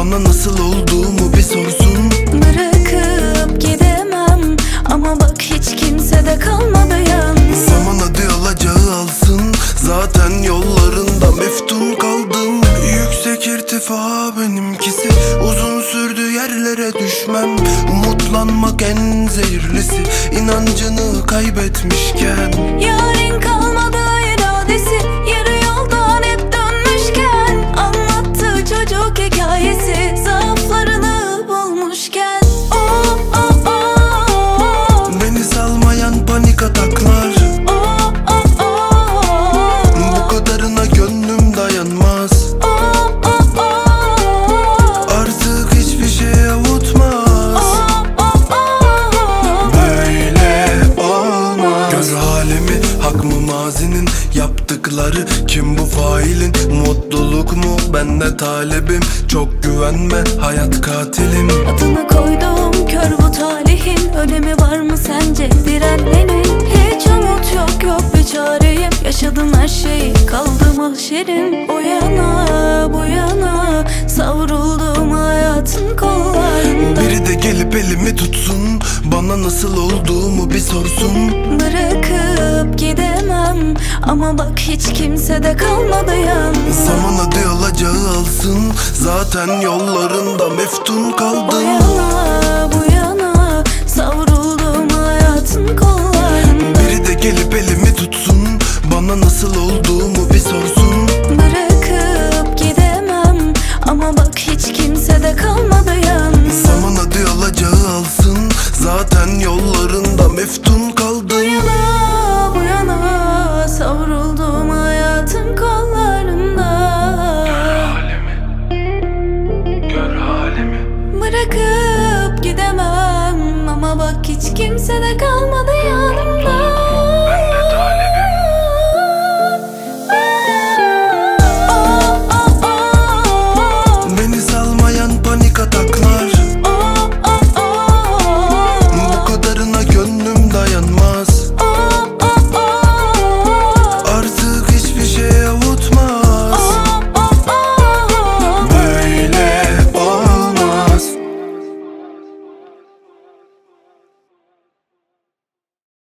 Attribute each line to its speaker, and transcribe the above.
Speaker 1: Bana nasıl olduğumu bir sorsun.
Speaker 2: Bırakıp gidemem ama bak hiç kimse de kalmadı yalnız.
Speaker 1: Zaman hadi alacağı alsın, zaten yollarında meftun kaldım. Yüksek irtifa benimkisi, uzun sürdü yerlere düşmem. Umutlanmak en zehirlisi, inancını kaybetmişken.
Speaker 2: Yarın kalmadı iradesi, yarı yoldan hep dönmüşken. Anlattı çocuk hikayesi, zaaflarını bulmuşken. Oh, oh, oh.
Speaker 1: Beni salmayan panik ataklar,
Speaker 2: Oh, oh, oh.
Speaker 1: bu kadarına gönlüm dayanmaz.
Speaker 2: Oh, oh, oh.
Speaker 1: Artık hiçbir şey avutmaz.
Speaker 2: Oh, oh, oh.
Speaker 1: Böyle olmaz. Gör halimi, hak mı mazinin yaptıkları? Kim bu failin? Mutluluk mu? Ben de talebim. Çok güvenme, hayat katilim.
Speaker 2: Adını koydum kör bu talihin, önemi var mı sence direnmenin? Hiç umut yok, yok bir çareyim. Yaşadım her şeyi, kaldı mahşerim. O yana bu yana savruldum hayatın kollarında.
Speaker 1: Biri de gelip elimi tutsun, bana nasıl olduğumu bir sorsun.
Speaker 2: Bırakıp gidemem ama bak hiç kimse de kalmadı yalnız.
Speaker 1: Zaman hadi alacağı alsın, zaten yollarında meftun
Speaker 2: O
Speaker 1: kaldım.
Speaker 2: yana bu yana savruldum hayatın kollarında.
Speaker 1: Biri de gelip elimi tutsun, bana nasıl olduğumu bir sorsun.
Speaker 2: Bırakıp gidemem ama bak hiç kimse de kalmadı yalnız.
Speaker 1: Zaman hadi alacağı alsın, zaten yollarında meftun kaldım.
Speaker 2: Bu yana bu yana savruldum hayatın kollarında.
Speaker 1: Gör halimi.
Speaker 2: Bırakıp gidemem ama bak hiç kimse de kalmadı